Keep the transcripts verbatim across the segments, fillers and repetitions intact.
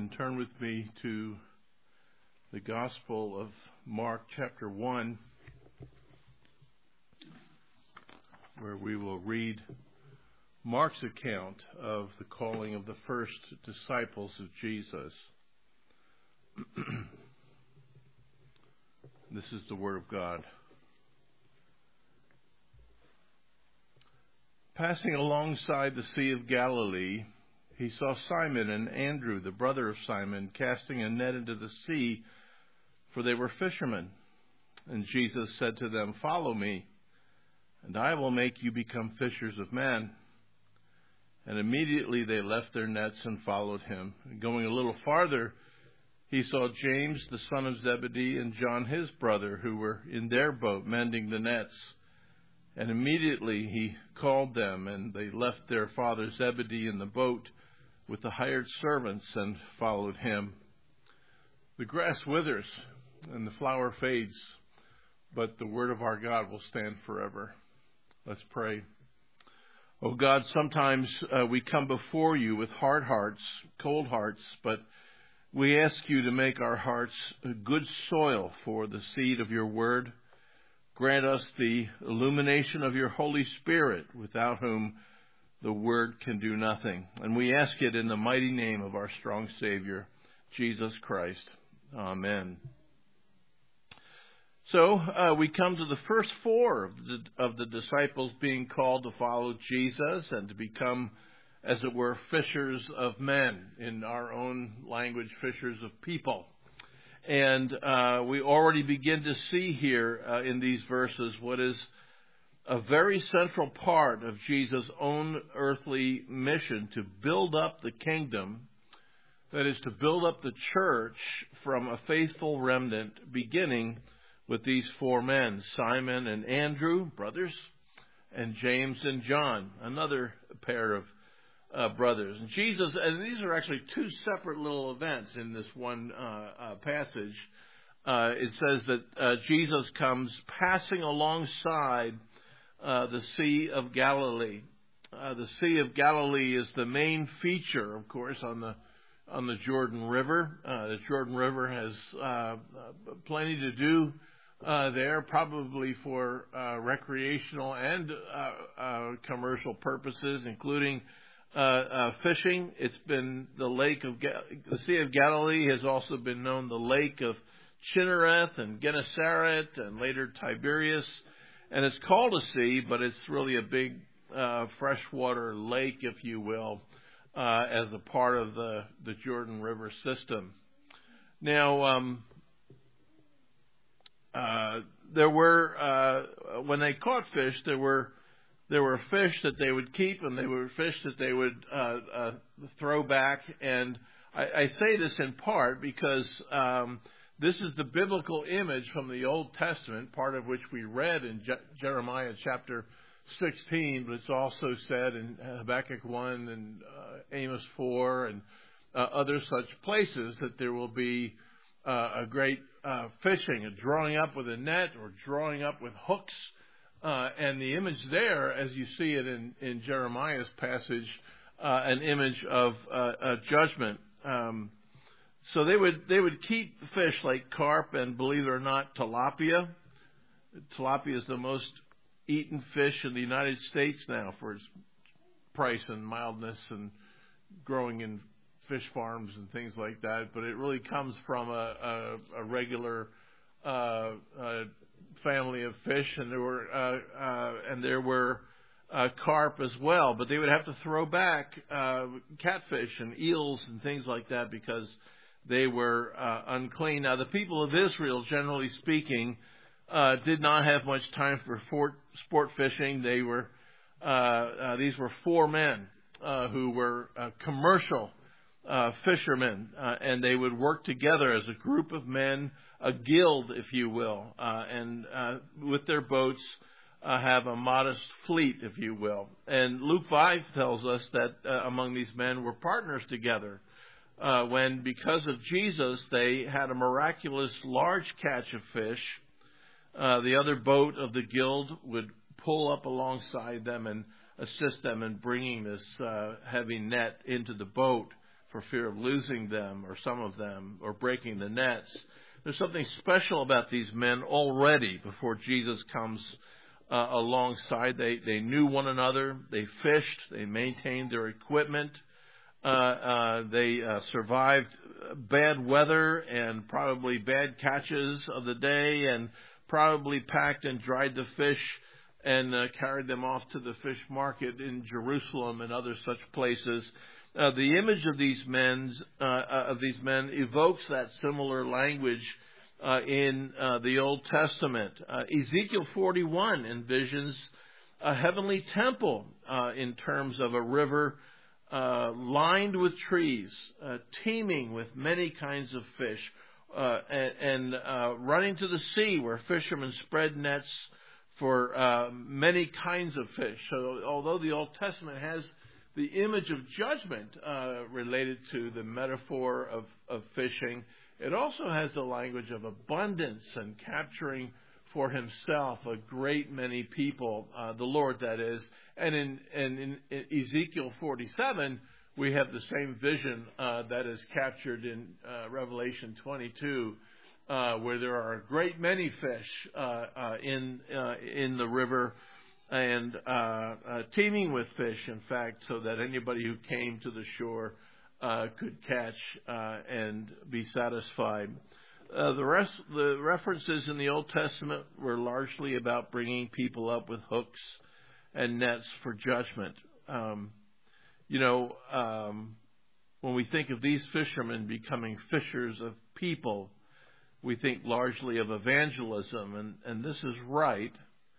and turn with me to the Gospel of Mark chapter one, where we will read Mark's account of the calling of the first disciples of Jesus. This is the Word of God. Passing alongside the Sea of Galilee, he saw Simon and Andrew, the brother of Simon, casting a net into the sea, for they were fishermen. And Jesus said to them, "Follow me, and I will make you become fishers of men." And immediately they left their nets and followed him. And going a little farther, he saw James, the son of Zebedee, and John, his brother, who were in their boat mending the nets. And immediately he called them, and they left their father Zebedee in the boat with the hired servants and followed him. The grass withers and the flower fades, but the word of our God will stand forever. Let's pray. Oh God, sometimes uh, we come before you with hard hearts, cold hearts, but we ask you to make our hearts a good soil for the seed of your word. Grant us the illumination of your Holy Spirit, without whom the word can do nothing. And we ask it in the mighty name of our strong Savior, Jesus Christ. Amen. So uh, we come to the first four of the, of the disciples being called to follow Jesus and to become, as it were, fishers of men. In our own language, fishers of people. And uh, we already begin to see here uh, in these verses what is a very central part of Jesus' own earthly mission, to build up the kingdom, that is, to build up the church from a faithful remnant, beginning with these four men, Simon and Andrew, brothers, and James and John, another pair of uh, brothers. And Jesus, and these are actually two separate little events in this one uh, uh, passage. Uh, it says that uh, Jesus comes passing alongside Uh, the Sea of Galilee. Uh, the Sea of Galilee is the main feature, of course, on the on the Jordan River. Uh, the Jordan River has uh, plenty to do uh, there, probably for uh, recreational and uh, uh, commercial purposes, including uh, uh, fishing. It's been the lake of Ga- the Sea of Galilee has also been known the Lake of Chinnereth and Gennesaret, and later Tiberias. And it's called a sea, but it's really a big uh, freshwater lake, if you will, uh, as a part of the, the Jordan River system. Now, um, uh, there were, uh, when they caught fish, there were there were fish that they would keep, and there were fish that they would uh, uh, throw back. And I, I say this in part because Um, This is the biblical image from the Old Testament, part of which we read in Je- Jeremiah chapter sixteen, but it's also said in Habakkuk one and uh, Amos four and uh, other such places that there will be uh, a great uh, fishing, a drawing up with a net or drawing up with hooks. Uh, and the image there, as you see it in, in Jeremiah's passage, uh, an image of uh, a judgment. Um So they would they would keep fish like carp and, believe it or not, tilapia. Tilapia is the most eaten fish in the United States now for its price and mildness and growing in fish farms and things like that. But it really comes from a, a, a regular uh, uh, family of fish, and there were uh, uh, and there were uh, carp as well. But they would have to throw back uh, catfish and eels and things like that because they were uh, unclean. Now, the people of Israel, generally speaking, uh, did not have much time for fort, sport fishing. They were uh, uh, these were four men uh, who were uh, commercial uh, fishermen, uh, and they would work together as a group of men, a guild, if you will, uh, and uh, with their boats uh, have a modest fleet, if you will. And Luke five tells us that uh, among these men were partners together. Uh, when, because of Jesus, they had a miraculous large catch of fish, uh, the other boat of the guild would pull up alongside them and assist them in bringing this uh, heavy net into the boat for fear of losing them or some of them or breaking the nets. There's something special about these men already before Jesus comes uh, alongside. They, they knew one another. They fished. They maintained their equipment. Uh, uh, they uh, survived bad weather and probably bad catches of the day, and probably packed and dried the fish and uh, carried them off to the fish market in Jerusalem and other such places. Uh, the image of these men, uh, uh, of these men, evokes that similar language uh, in uh, the Old Testament. Uh, Ezekiel forty-one envisions a heavenly temple uh, in terms of a river uh, lined with trees, uh, teeming with many kinds of fish, uh, and, and uh, running to the sea where fishermen spread nets for uh, many kinds of fish. So although the Old Testament has the image of judgment uh, related to the metaphor of, of fishing, it also has the language of abundance and capturing for himself a great many people, uh, the Lord that is. And in, and in, in Ezekiel forty-seven, we have the same vision uh, that is captured in uh, Revelation twenty-two, uh, where there are a great many fish uh, uh, in uh, in the river, and uh, uh, teeming with fish, in fact, so that anybody who came to the shore uh, could catch uh, and be satisfied. Uh, the rest, the references in the Old Testament were largely about bringing people up with hooks and nets for judgment. Um, you know, um, when we think of these fishermen becoming fishers of people, we think largely of evangelism, and, and this is right.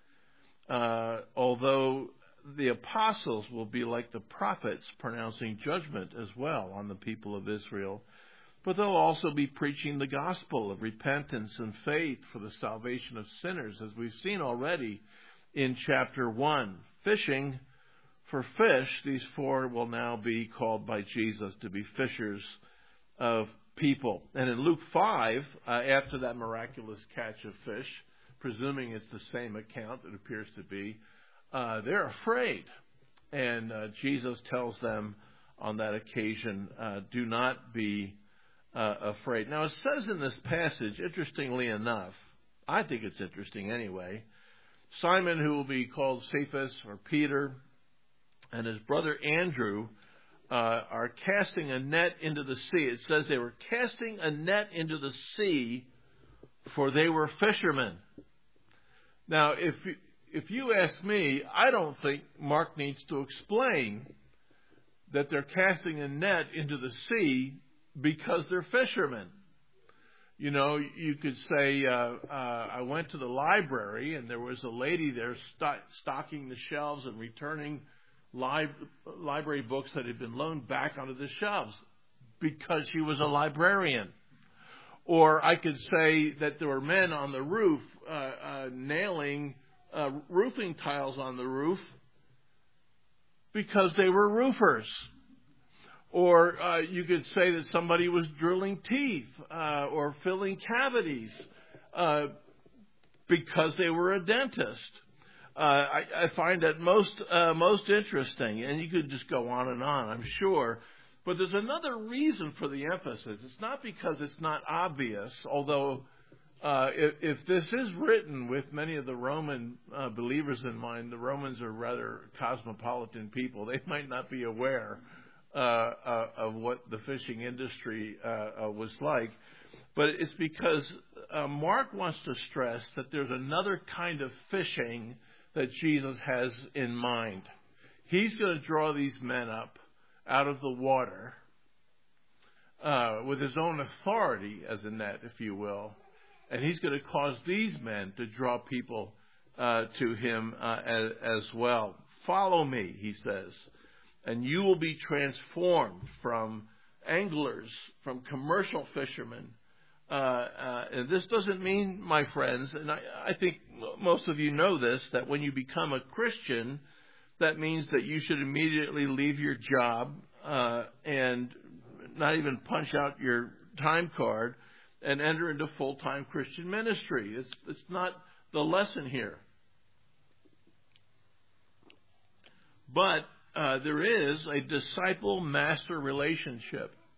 Uh, although the apostles will be like the prophets, pronouncing judgment as well on the people of Israel. But they'll also be preaching the gospel of repentance and faith for the salvation of sinners, as we've seen already in chapter one. Fishing for fish, these four will now be called by Jesus to be fishers of people. And in Luke five, uh, after that miraculous catch of fish, presuming it's the same account, it appears to be, uh, they're afraid. And uh, Jesus tells them on that occasion, uh, do not be uh, afraid. Now, it says in this passage, interestingly enough, I think it's interesting anyway, Simon, who will be called Cephas or Peter, and his brother Andrew uh, are casting a net into the sea. It says they were casting a net into the sea, for they were fishermen. Now, if if you ask me, I don't think Mark needs to explain that they're casting a net into the sea because they're fishermen. You know, you could say, uh, uh, I went to the library and there was a lady there st- stocking the shelves and returning li- library books that had been loaned back onto the shelves because she was a librarian. Or I could say that there were men on the roof uh, uh, nailing uh, roofing tiles on the roof because they were roofers. Or uh, you could say that somebody was drilling teeth uh, or filling cavities uh, because they were a dentist. Uh, I, I find that most uh, most interesting, and you could just go on and on, I'm sure. But there's another reason for the emphasis. It's not because it's not obvious, although uh, if, if this is written with many of the Roman uh, believers in mind, the Romans are rather cosmopolitan people. They might not be aware Uh, uh, of what the fishing industry uh, uh, was like. But it's because uh, Mark wants to stress that there's another kind of fishing that Jesus has in mind. He's going to draw these men up out of the water uh, with his own authority as a net, if you will. And he's going to cause these men to draw people uh, to him uh, as, as well. Follow me, he says. And you will be transformed from anglers, from commercial fishermen. Uh, uh, and this doesn't mean, my friends, and I, I think most of you know this, that when you become a Christian, that means that you should immediately leave your job uh, and not even punch out your time card and enter into full-time Christian ministry. It's, it's not the lesson here. But Uh, there is a disciple-master relationship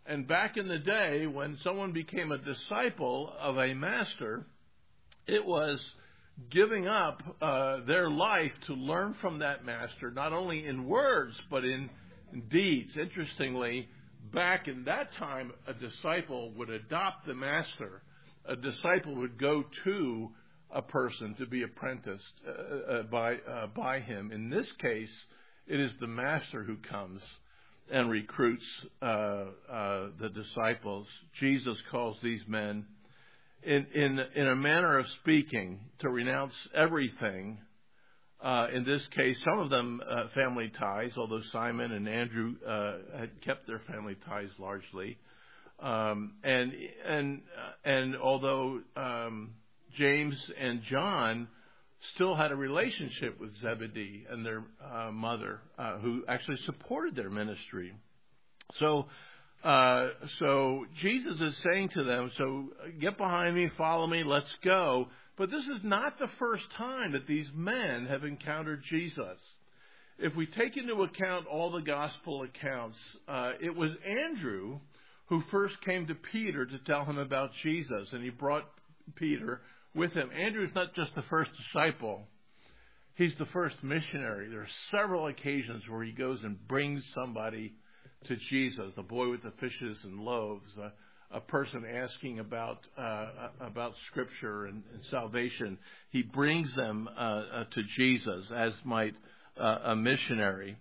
And back in the day, when someone became a disciple of a master, it was giving up uh, their life to learn from that master, not only in words, but in, in deeds. Interestingly, back in that time, a disciple would adopt the master. A disciple would go to a person to be apprenticed uh, uh, by uh, by him. In this case, it is the master who comes and recruits uh, uh, the disciples. Jesus calls these men, in in in a manner of speaking, to renounce everything. Uh, in this case, some of them uh, family ties, although Simon and Andrew uh, had kept their family ties largely, um, and and uh, and although um, James and John still had a relationship with Zebedee and their uh, mother, uh, who actually supported their ministry. So, uh, so Jesus is saying to them, "So get behind me, follow me, let's go." But this is not the first time that these men have encountered Jesus. If we take into account all the gospel accounts, uh, it was Andrew who first came to Peter to tell him about Jesus, and he brought Peter with him. Andrew is not just the first disciple. He's the first missionary. There are several occasions where he goes and brings somebody to Jesus, a boy with the fishes and loaves, a, a person asking about uh, about Scripture and, and salvation. He brings them uh, uh, to Jesus, as might uh, a missionary.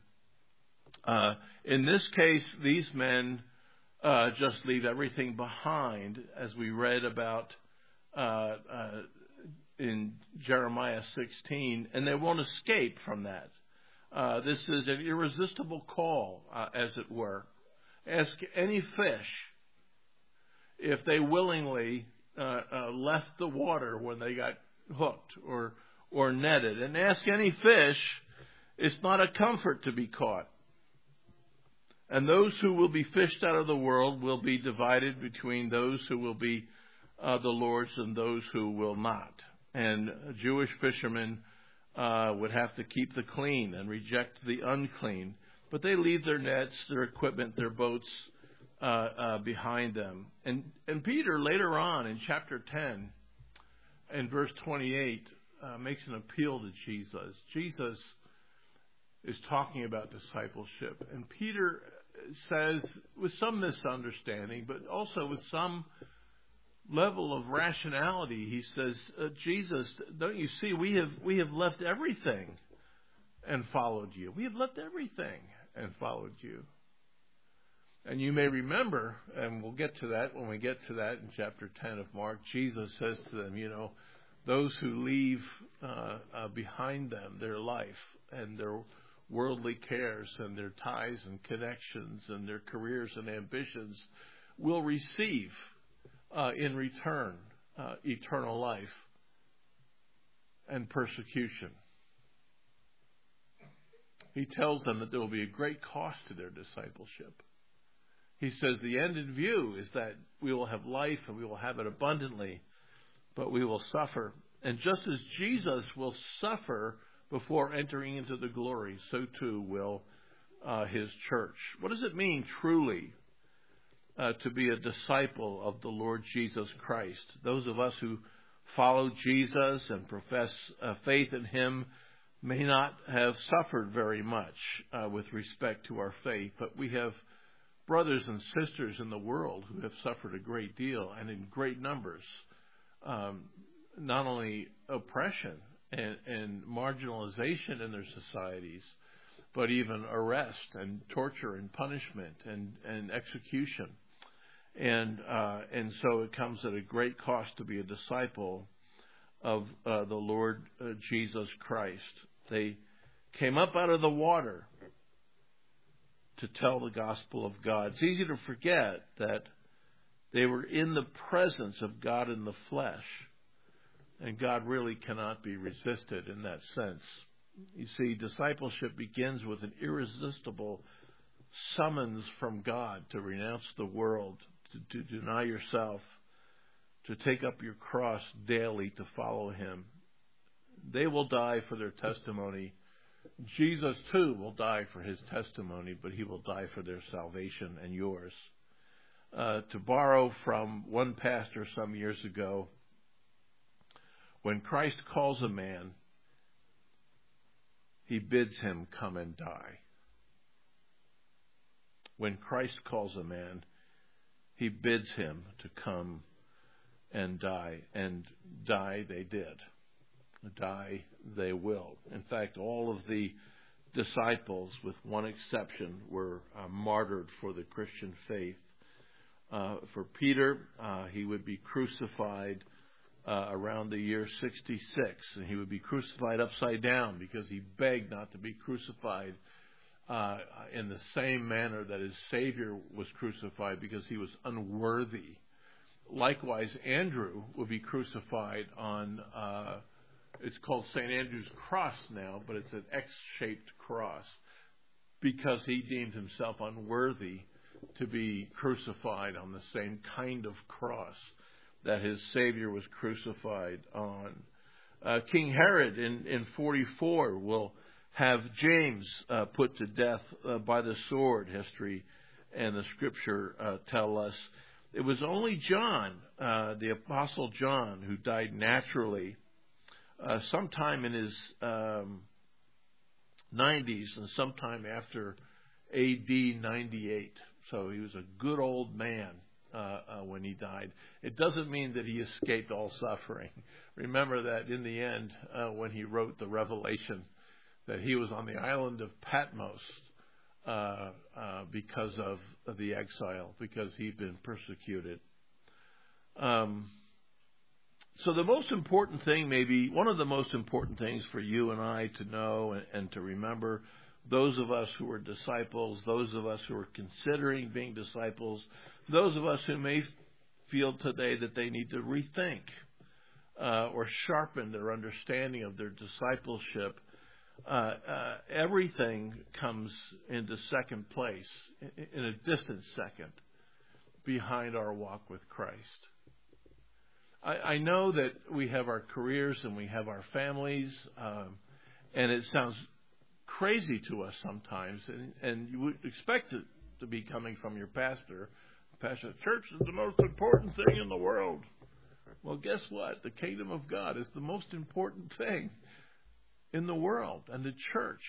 Uh, in this case, these men uh, just leave everything behind, as we read about Uh, uh, in Jeremiah sixteen, and they won't escape from that. Uh, this is an irresistible call, uh, as it were. Ask any fish if they willingly uh, uh, left the water when they got hooked or or netted, and ask any fish. It's not a comfort to be caught. And those who will be fished out of the world will be divided between those who will be Uh, the Lord's and those who will not. And Jewish fishermen uh, would have to keep the clean and reject the unclean. But they leave their nets, their equipment, their boats uh, uh, behind them. And, and Peter later on in chapter ten and verse twenty-eight uh, makes an appeal to Jesus. Jesus is talking about discipleship. And Peter says, with some misunderstanding, but also with some level of rationality, he says, uh, Jesus, don't you see, we have we have left everything and followed you. We have left everything and followed you. And you may remember, and we'll get to that when we get to that in chapter ten of Mark, Jesus says to them, you know, those who leave uh, uh, behind them their life and their worldly cares and their ties and connections and their careers and ambitions will receive Uh, in return, uh, eternal life and persecution. He tells them that there will be a great cost to their discipleship. He says the end in view is that we will have life and we will have it abundantly, but we will suffer. And just as Jesus will suffer before entering into the glory, so too will uh, his church. What does it mean truly Uh, to be a disciple of the Lord Jesus Christ? Those of us who follow Jesus and profess uh, faith in him may not have suffered very much uh, with respect to our faith, but we have brothers and sisters in the world who have suffered a great deal and in great numbers. Um, not only oppression and, and marginalization in their societies, but even arrest and torture and punishment and, and execution. And uh, and so it comes at a great cost to be a disciple of uh, the Lord uh, Jesus Christ. They came up out of the water to tell the gospel of God. It's easy to forget that they were in the presence of God in the flesh, and God really cannot be resisted in that sense. You see, discipleship begins with an irresistible summons from God to renounce the world, to, to deny yourself, to take up your cross daily to follow him. They will die for their testimony. Jesus, too, will die for his testimony, but he will die for their salvation and yours. uh, to borrow from one pastor some years ago. When Christ calls a man, he bids him come and die. When Christ calls a man, he bids him to come and die. And die they did. Die they will. In fact, all of the disciples, with one exception, were uh, martyred for the Christian faith. Uh, for Peter, uh, he would be crucified uh, around the year sixty-six, and he would be crucified upside down because he begged not to be crucified uh, in the same manner that his Savior was crucified because he was unworthy. Likewise, Andrew would be crucified on, uh, it's called Saint Andrew's Cross now, but it's an X-shaped cross because he deemed himself unworthy to be crucified on the same kind of cross that his Savior was crucified on. Uh, King Herod in, in forty-four will have James uh, put to death uh, by the sword. History and the Scripture uh, tell us. It was only John, uh, the Apostle John, who died naturally uh, sometime in his um, nineties and sometime after A D ninety-eight. So he was a good old man uh, uh, when he died. It doesn't mean that he escaped all suffering. Remember that in the end, uh, when he wrote the Revelation, that he was on the island of Patmos uh, uh, because of, of the exile, because he'd been persecuted. Um, so the most important thing, maybe one of the most important things for you and I to know and, and to remember, those of us who are disciples, those of us who are considering being disciples, those of us who may feel today that they need to rethink uh, or sharpen their understanding of their discipleship, uh, uh, everything comes into second place, in a distant second, behind our walk with Christ. I, I know that we have our careers and we have our families, um, and it sounds crazy to us sometimes, and, and you would expect it to be coming from your pastor. Pastor, church is the most important thing in the world. Well, guess what? The kingdom of God is the most important thing in the world, and the church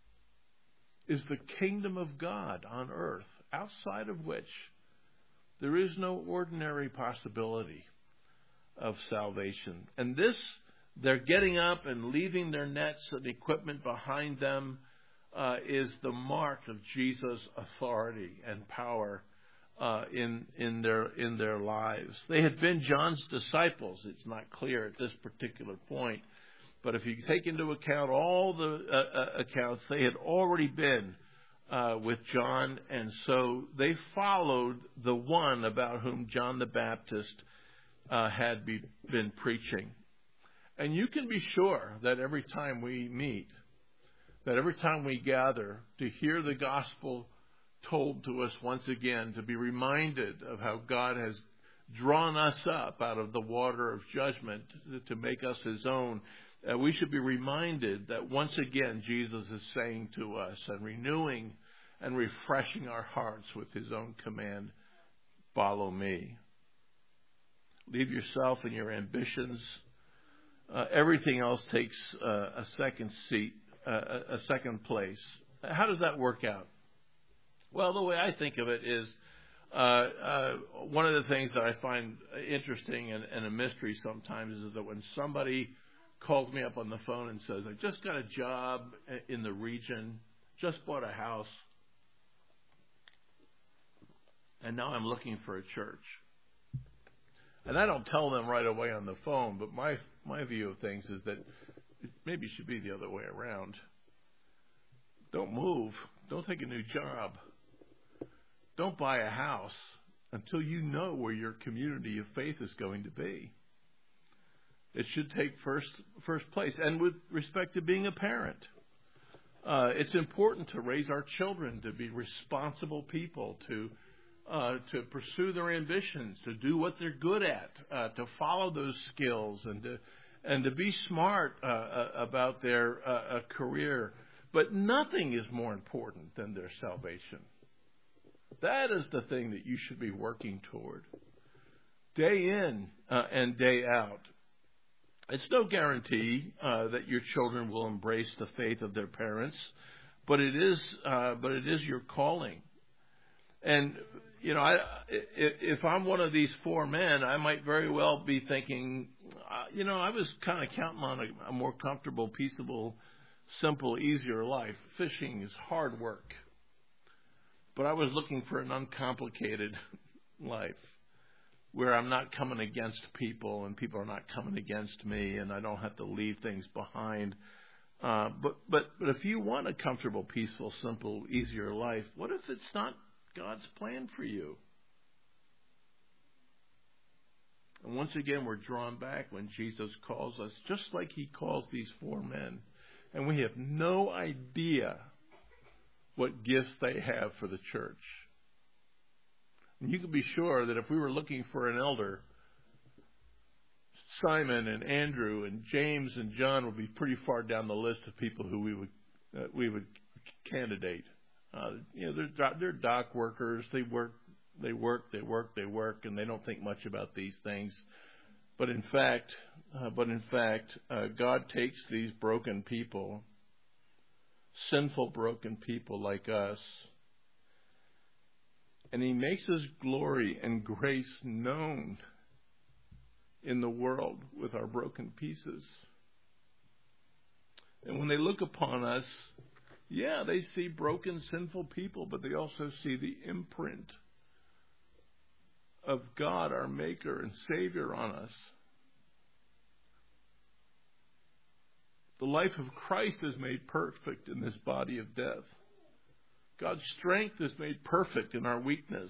is the kingdom of God on earth, outside of which there is no ordinary possibility of salvation. And this, they're getting up and leaving their nets and equipment behind them, uh, is the mark of Jesus' authority and power uh, in in their in their lives. They had been John's disciples. It's not clear at this particular point, but if you take into account all the uh, uh, accounts, they had already been uh, with John, and so they followed the one about whom John the Baptist uh, had be, been preaching. And you can be sure that every time we meet, that every time we gather to hear the gospel told to us once again, to be reminded of how God has drawn us up out of the water of judgment to make us his own, uh, we should be reminded that once again Jesus is saying to us and renewing and refreshing our hearts with his own command, follow me. Leave yourself and your ambitions. Uh, everything else takes uh, a second seat, uh, a second place. How does that work out? Well, the way I think of it is uh, uh, one of the things that I find interesting and, and a mystery sometimes is that when somebody calls me up on the phone and says, I just got a job in the region, just bought a house, and now I'm looking for a church. And I don't tell them right away on the phone, but my my view of things is that it maybe should be the other way around. Don't move. Don't take a new job. Don't buy a house until you know where your community of faith is going to be. It should take first first place. And with respect to being a parent, uh, it's important to raise our children to be responsible people, to Uh, to pursue their ambitions, to do what they're good at, uh, to follow those skills, and to and to be smart uh, uh, about their uh, uh, career. But nothing is more important than their salvation. That is the thing that you should be working toward. Day in uh, and day out. It's no guarantee uh, that your children will embrace the faith of their parents, but it is, uh, but it is your calling. And you know, I, if I'm one of these four men, I might very well be thinking, uh, you know, I was kind of counting on a, a more comfortable, peaceable, simple, easier life. Fishing is hard work, but I was looking for an uncomplicated life, where I'm not coming against people and people are not coming against me and I don't have to leave things behind. Uh, but, but, but if you want a comfortable, peaceful, simple, easier life, what if it's not God's plan for you? And once again, we're drawn back when Jesus calls us, just like he calls these four men. And we have no idea what gifts they have for the church. And you can be sure that if we were looking for an elder, Simon and Andrew and James and John would be pretty far down the list of people who we would uh, we would candidate. Uh, you know, they're they're dock workers. They work, they work, they work, they work, and they don't think much about these things. But in fact, uh, but in fact, uh, God takes these broken people, sinful, broken people like us, and he makes his glory and grace known in the world with our broken pieces. And when they look upon us, yeah, they see broken, sinful people, but they also see the imprint of God, our Maker and Savior, on us. The life of Christ is made perfect in this body of death. God's strength is made perfect in our weakness.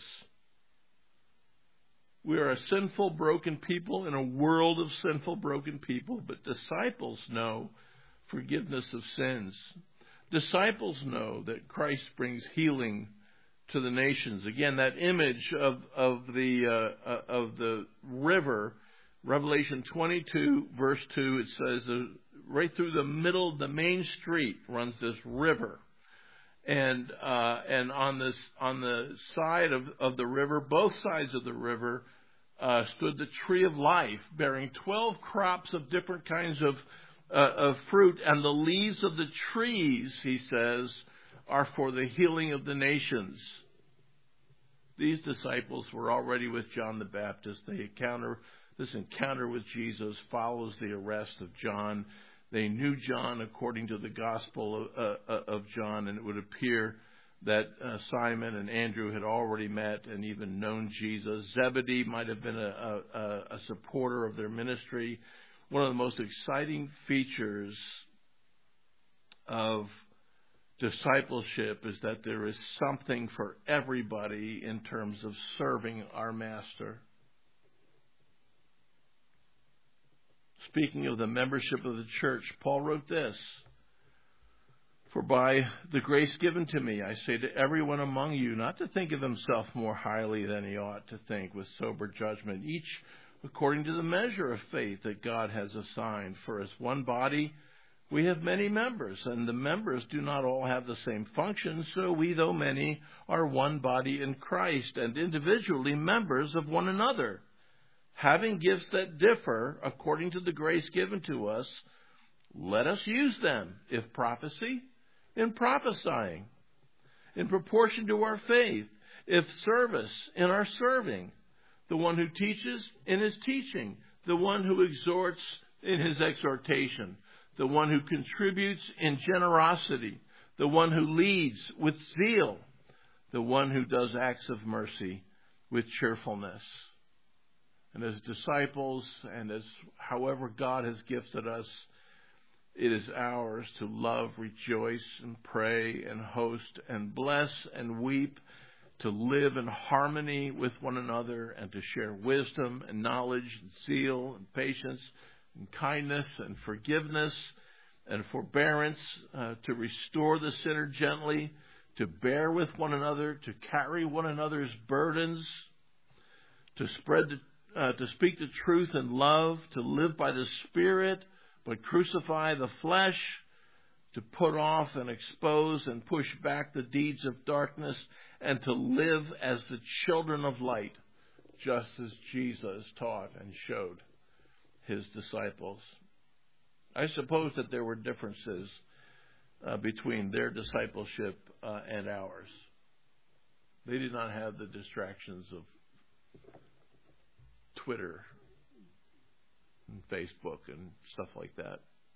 We are a sinful, broken people in a world of sinful, broken people, but disciples know forgiveness of sins. Disciples know that Christ brings healing to the nations. Again, that image of of the uh, of the river, Revelation twenty-two, verse two, it says uh, right through the middle of the main street runs this river. And uh, and on this on the side of, of the river, both sides of the river, uh, stood the tree of life, bearing twelve crops of different kinds of uh, of fruit, and the leaves of the trees, he says, are for the healing of the nations. These disciples were already with John the Baptist. They encounter this encounter with Jesus follows the arrest of John. They knew John according to the Gospel of, uh, of John, and it would appear that uh, Simon and Andrew had already met and even known Jesus. Zebedee might have been a, a, a supporter of their ministry. One of the most exciting features of discipleship is that there is something for everybody in terms of serving our Master. Speaking of the membership of the church, Paul wrote this: "For by the grace given to me, I say to everyone among you not to think of himself more highly than he ought to think, with sober judgment, each according to the measure of faith that God has assigned. For as one body, we have many members, and the members do not all have the same function. So we, though many, are one body in Christ, and individually members of one another. Having gifts that differ according to the grace given to us, let us use them. If prophecy, in prophesying, in proportion to our faith. If service, in our serving. The one who teaches, in his teaching. The one who exhorts, in his exhortation. The one who contributes, in generosity. The one who leads, with zeal. The one who does acts of mercy, with cheerfulness." And as disciples, and as however God has gifted us, it is ours to love, rejoice, and pray, and host, and bless, and weep, to live in harmony with one another, and to share wisdom, and knowledge, and zeal, and patience, and kindness, and forgiveness, and forbearance, uh, to restore the sinner gently, to bear with one another, to carry one another's burdens, to spread the Uh, to speak the truth in love, to live by the Spirit, but crucify the flesh, to put off and expose and push back the deeds of darkness and to live as the children of light, just as Jesus taught and showed his disciples. I suppose that there were differences uh, between their discipleship uh, and ours. They did not have the distractions of Twitter and Facebook and stuff like that.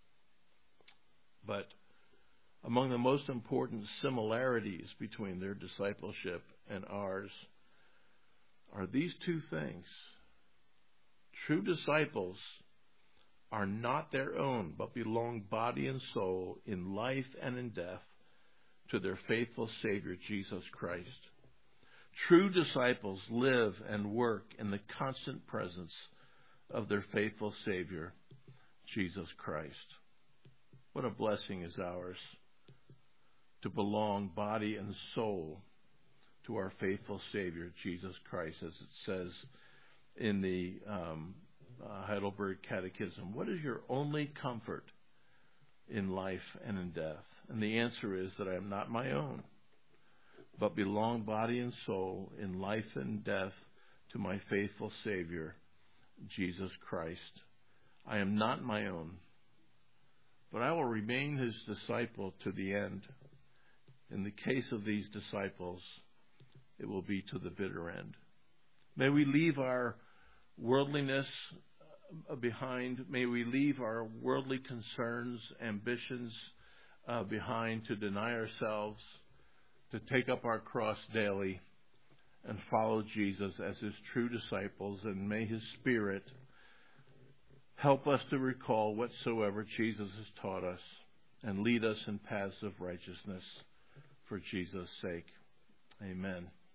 But among the most important similarities between their discipleship and ours are these two things. True disciples are not their own, but belong body and soul in life and in death to their faithful Savior, Jesus Christ. True disciples live and work in the constant presence of their faithful Savior, Jesus Christ. What a blessing is ours to belong body and soul to our faithful Savior, Jesus Christ, as it says in the um, uh, Heidelberg Catechism. What is your only comfort in life and in death? And the answer is that I am not my own, but belong body and soul in life and death to my faithful Savior, Jesus Christ. I am not my own, but I will remain his disciple to the end. In the case of these disciples, it will be to the bitter end. May we leave our worldliness behind. May we leave our worldly concerns, ambitions uh, behind, to deny ourselves, to take up our cross daily and follow Jesus as his true disciples. And may his Spirit help us to recall whatsoever Jesus has taught us and lead us in paths of righteousness for Jesus' sake. Amen.